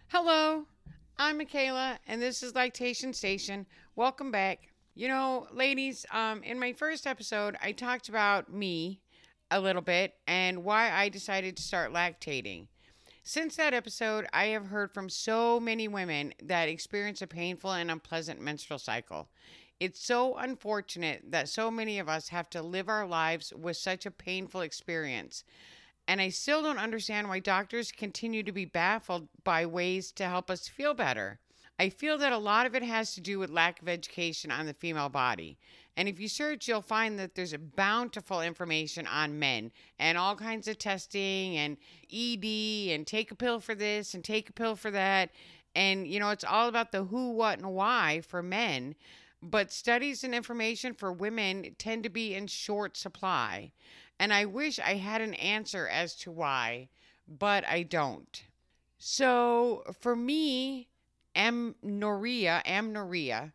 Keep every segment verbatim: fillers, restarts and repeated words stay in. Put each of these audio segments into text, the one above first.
Hello, I'm Michaela, and this is Lactation Station. Welcome back. You know, ladies, um, in my first episode, I talked about me a little bit and why I decided to start lactating. Since that episode, I have heard from so many women that experience a painful and unpleasant menstrual cycle. It's so unfortunate that so many of us have to live our lives with such a painful experience. And I still don't understand why doctors continue to be baffled by ways to help us feel better. I feel that a lot of it has to do with lack of education on the female body. And if you search, you'll find that there's a bountiful information on men and all kinds of testing and E D and take a pill for this and take a pill for that. And, you know, it's all about the who, what, and why for men. But studies and information for women tend to be in short supply. And I wish I had an answer as to why, but I don't. So for me, amenorrhea, amenorrhea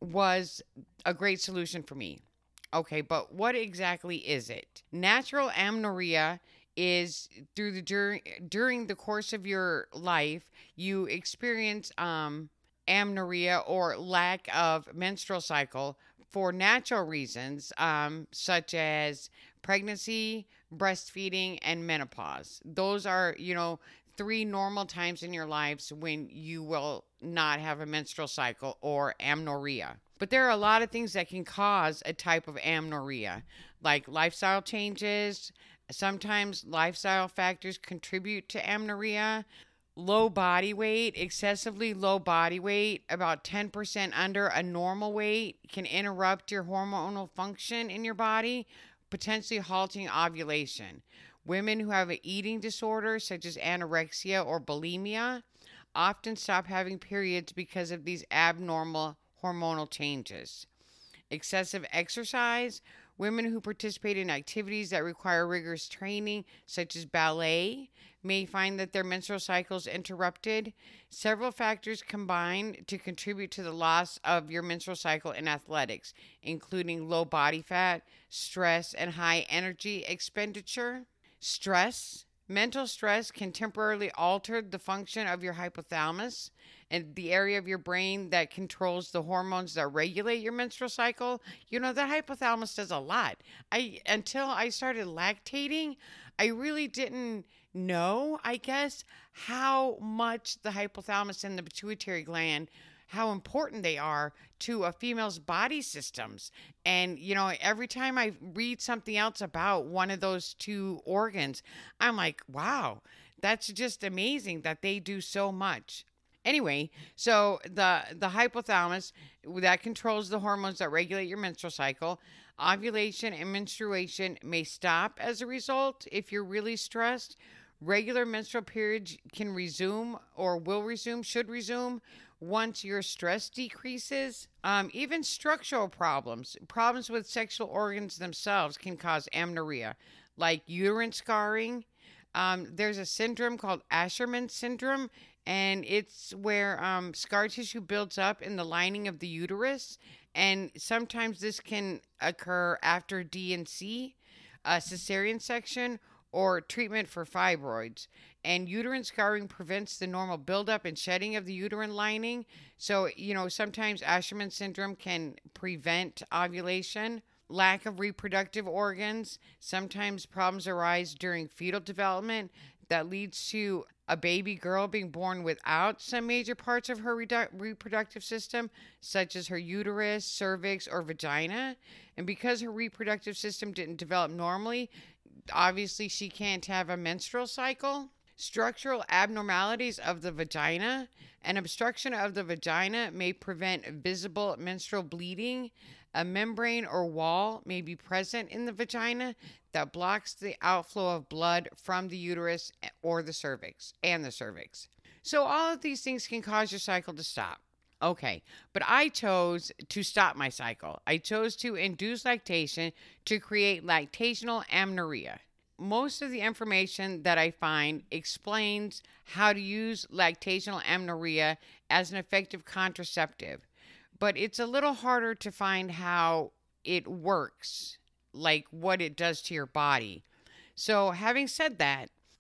was a great solution for me. Okay, but what exactly is it? Natural amenorrhea is through the during during the course of your life, you experience um amenorrhea or lack of menstrual cycle for natural reasons, um, such as pregnancy, breastfeeding, and menopause. Those are, you know, three normal times in your lives when you will not have a menstrual cycle or amenorrhea. But there are a lot of things that can cause a type of amenorrhea, like lifestyle changes. Sometimes lifestyle factors contribute to amenorrhea. Low body weight, excessively low body weight, about ten percent under a normal weight, can interrupt your hormonal function in your body, potentially halting ovulation. Women who have an eating disorder, such as anorexia or bulimia, often stop having periods because of these abnormal hormonal changes. Excessive exercise. Women who participate in activities that require rigorous training, such as ballet, may find that their menstrual cycle is interrupted. Several factors combine to contribute to the loss of your menstrual cycle in athletics, including low body fat, stress, and high energy expenditure. Stress. Mental stress can temporarily alter the function of your hypothalamus and the area of your brain that controls the hormones that regulate your menstrual cycle. You know, the hypothalamus does a lot. I until I started lactating, I really didn't know, I guess, how much the hypothalamus and the pituitary gland, how important they are to a female's body systems. And, you know, every time I read something else about one of those two organs, I'm like, wow, that's just amazing that they do so much. Anyway, so the the hypothalamus that controls the hormones that regulate your menstrual cycle, ovulation and menstruation may stop as a result if you're really stressed. Regular menstrual periods can resume or will resume, should resume once your stress decreases. Um, even structural problems, problems with sexual organs themselves can cause amenorrhea, like uterine scarring. Um, there's a syndrome called Asherman syndrome, and it's where um, scar tissue builds up in the lining of the uterus. And sometimes this can occur after D and C, a cesarean section, or treatment for fibroids. And uterine scarring prevents the normal buildup and shedding of the uterine lining. So, you know, sometimes Asherman syndrome can prevent ovulation. Lack of reproductive organs. Sometimes problems arise during fetal development that leads to a baby girl being born without some major parts of her redu- reproductive system, such as her uterus, cervix, or vagina. And because her reproductive system didn't develop normally, obviously she can't have a menstrual cycle. Structural abnormalities of the vagina. An obstruction of the vagina may prevent visible menstrual bleeding. A membrane or wall may be present in the vagina that blocks the outflow of blood from the uterus or the cervix and the cervix. So all of these things can cause your cycle to stop. Okay, but I chose to stop my cycle. I chose to induce lactation to create lactational amenorrhea. Most of the information that I find explains how to use lactational amenorrhea as an effective contraceptive, but it's a little harder to find how it works, like what it does to your body. So, having said that,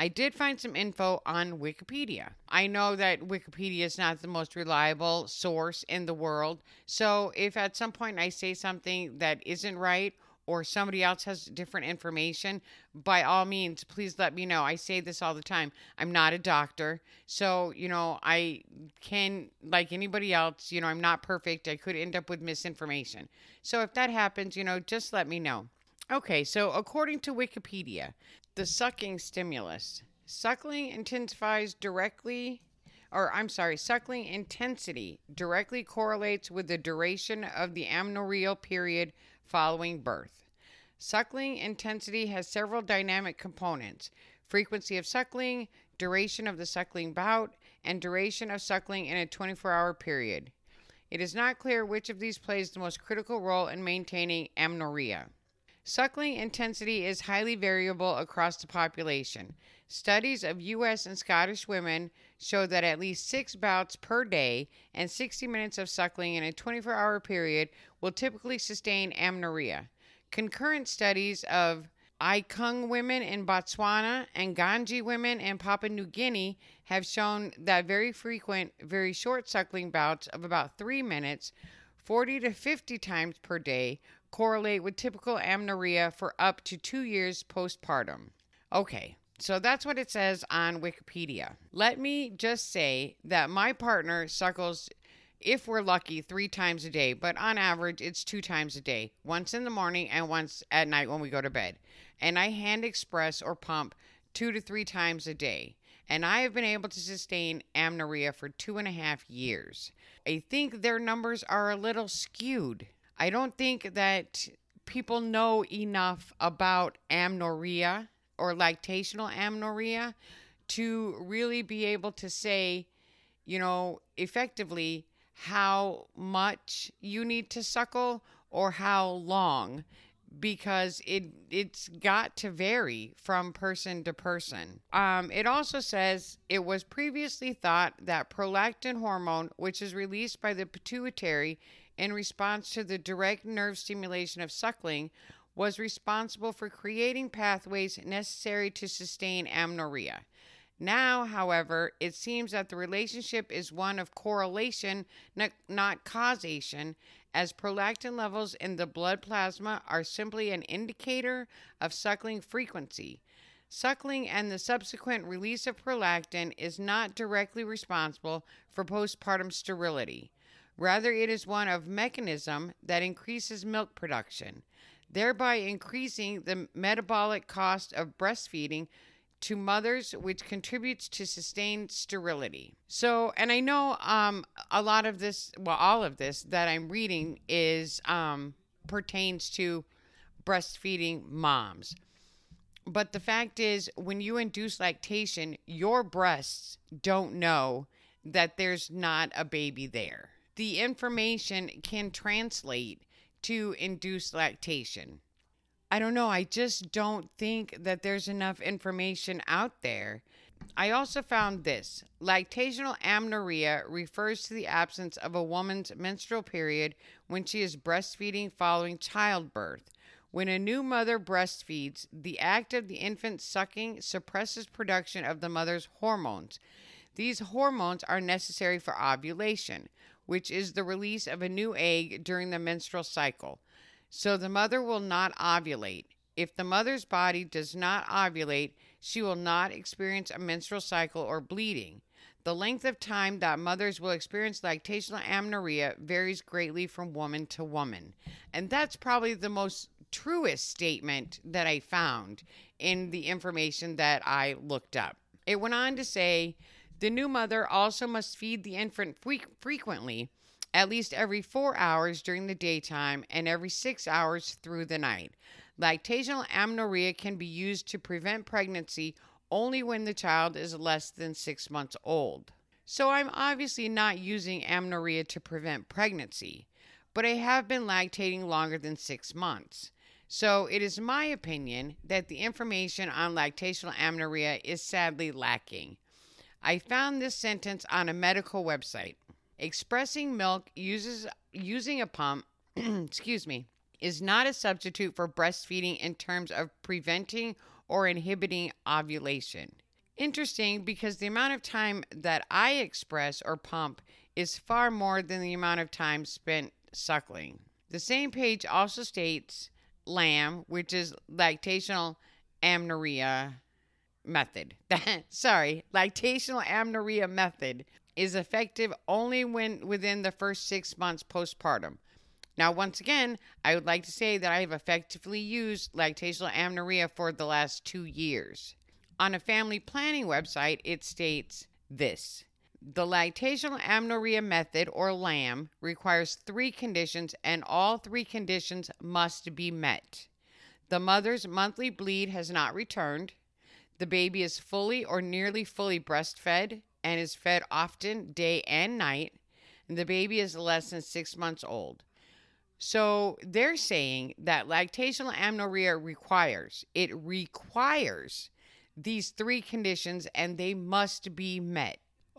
I did find some info on Wikipedia. I know that Wikipedia is not the most reliable source in the world. So if at some point I say something that isn't right or somebody else has different information, by all means, please let me know. I say this all the time. I'm not a doctor. So, you know, I can, like anybody else, you know, I'm not perfect. I could end up with misinformation. So if that happens, you know, just let me know. Okay, so according to Wikipedia, the sucking stimulus. Suckling intensifies directly, or I'm sorry, suckling intensity directly correlates with the duration of the amenorrheal period following birth. Suckling intensity has several dynamic components: frequency of suckling, duration of the suckling bout, and duration of suckling in a twenty-four hour period. It is not clear which of these plays the most critical role in maintaining amenorrhea. Suckling intensity is highly variable across the population. Studies of U S and Scottish women show that at least six bouts per day and sixty minutes of suckling in a twenty-four hour period will typically sustain amenorrhea. Concurrent studies of Ikung women in Botswana and Ganji women in Papua New Guinea have shown that very frequent, very short suckling bouts of about three minutes, forty to fifty times per day, correlate with typical amenorrhea for up to two years postpartum. Okay, so that's what it says on Wikipedia. Let me just say that my partner suckles, if we're lucky, three times a day, but on average, it's two times a day, once in the morning and once at night when we go to bed. And I hand express or pump two to three times a day. And I have been able to sustain amenorrhea for two and a half years. I think their numbers are a little skewed. I don't think that people know enough about amenorrhea or lactational amenorrhea to really be able to say, you know, effectively how much you need to suckle or how long, because it it's got to vary from person to person. Um, it also says it was previously thought that prolactin hormone, which is released by the pituitary in response to the direct nerve stimulation of suckling, was responsible for creating pathways necessary to sustain amenorrhea. Now, however, it seems that the relationship is one of correlation, not causation, as prolactin levels in the blood plasma are simply an indicator of suckling frequency. Suckling and the subsequent release of prolactin is not directly responsible for postpartum sterility. Rather, it is one of mechanism that increases milk production, thereby increasing the metabolic cost of breastfeeding to mothers, which contributes to sustained sterility. So, and I know um, a lot of this, well, all of this that I'm reading is um, pertains to breastfeeding moms. But the fact is, when you induce lactation, your breasts don't know that there's not a baby there. The information can translate to induced lactation. I don't know. I just don't think that there's enough information out there. I also found this. Lactational amenorrhea refers to the absence of a woman's menstrual period when she is breastfeeding following childbirth. When a new mother breastfeeds, the act of the infant sucking suppresses production of the mother's hormones. These hormones are necessary for ovulation, which is the release of a new egg during the menstrual cycle. So the mother will not ovulate. If the mother's body does not ovulate, she will not experience a menstrual cycle or bleeding. The length of time that mothers will experience lactational amenorrhea varies greatly from woman to woman. And that's probably the most truest statement that I found in the information that I looked up. It went on to say, the new mother also must feed the infant fre- frequently, at least every four hours during the daytime and every six hours through the night. Lactational amenorrhea can be used to prevent pregnancy only when the child is less than six months old. So I'm obviously not using amenorrhea to prevent pregnancy, but I have been lactating longer than six months. So it is my opinion that the information on lactational amenorrhea is sadly lacking. I found this sentence on a medical website. Expressing milk uses using a pump, excuse me, is not a substitute for breastfeeding in terms of preventing or inhibiting ovulation. Interesting, because the amount of time that I express or pump is far more than the amount of time spent suckling. The same page also states LAM, which is lactational amenorrhea method. Sorry, lactational amenorrhea method is effective only when within the first six months postpartum. Now, once again, I would like to say that I have effectively used lactational amenorrhea for the last two years. On a family planning website, it states this: the lactational amenorrhea method, or LAM, requires three conditions, and all three conditions must be met. The mother's monthly bleed has not returned. The baby is fully or nearly fully breastfed and is fed often, day and night. And the baby is less than six months old. So they're saying that lactational amenorrhea requires, it requires these three conditions, and they must be met.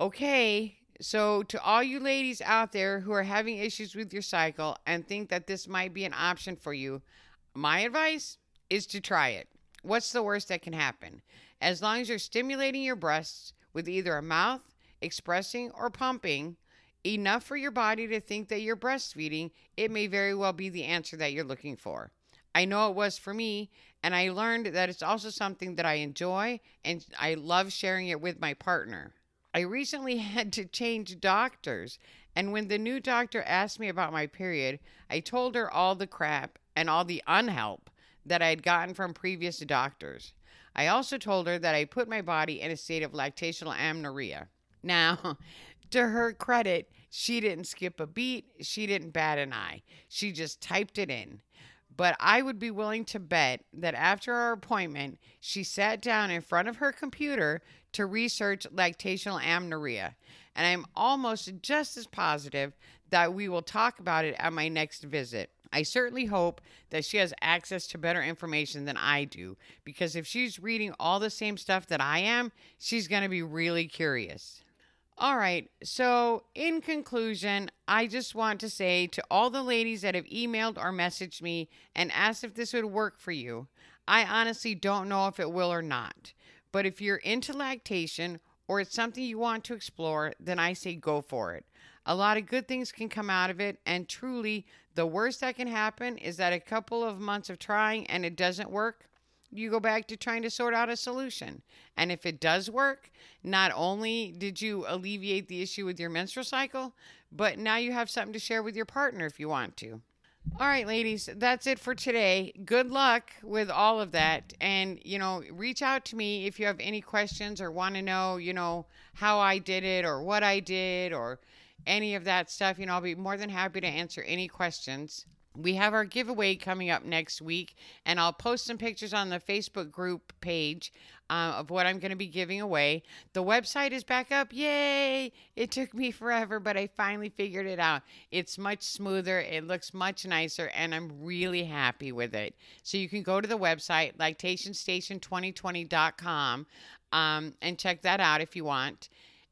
Okay, so to all you ladies out there who are having issues with your cycle and think that this might be an option for you, my advice is to try it. What's the worst that can happen? As long as you're stimulating your breasts with either a mouth, expressing, or pumping enough for your body to think that you're breastfeeding, it may very well be the answer that you're looking for. I know it was for me, and I learned that it's also something that I enjoy, and I love sharing it with my partner. I recently had to change doctors, and when the new doctor asked me about my period, I told her all the crap and all the unhelp that I had gotten from previous doctors. I also told her that I put my body in a state of lactational amenorrhea. Now, to her credit, she didn't skip a beat, she didn't bat an eye. She just typed it in. But I would be willing to bet that after our appointment, she sat down in front of her computer to research lactational amenorrhea. And I'm almost just as positive that we will talk about it at my next visit. I certainly hope that she has access to better information than I do, because if she's reading all the same stuff that I am, she's going to be really curious. All right, so in conclusion, I just want to say to all the ladies that have emailed or messaged me and asked if this would work for you, I honestly don't know if it will or not. But if you're into lactation or it's something you want to explore, then I say go for it. A lot of good things can come out of it, and truly, the worst that can happen is that a couple of months of trying and it doesn't work, you go back to trying to sort out a solution. And if it does work, not only did you alleviate the issue with your menstrual cycle, but now you have something to share with your partner if you want to. All right, ladies, that's it for today. Good luck with all of that. And, you know, reach out to me if you have any questions or want to know, you know, how I did it or what I did or any of that stuff. You know, I'll be more than happy to answer any questions. We have our giveaway coming up next week, and I'll post some pictures on the Facebook group page uh, of what I'm going to be giving away. The website is back up. Yay! It took me forever, but I finally figured it out. It's much smoother. It looks much nicer, and I'm really happy with it. So you can go to the website, lactation station twenty twenty dot com, um, and check that out if you want.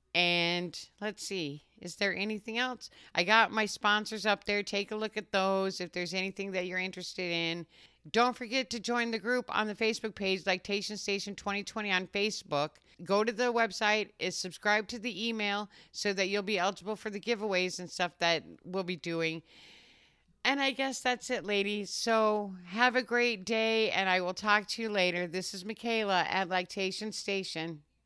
And let's see, is there anything else? I got my sponsors up there. Take a look at those if there's anything that you're interested in. Don't forget to join the group on the Facebook page, Lactation Station twenty twenty on Facebook. Go to the website, is subscribe to the email so that you'll be eligible for the giveaways and stuff that we'll be doing. And I guess that's it, ladies. So have a great day, and I will talk to you later. This is Michaela at Lactation Station.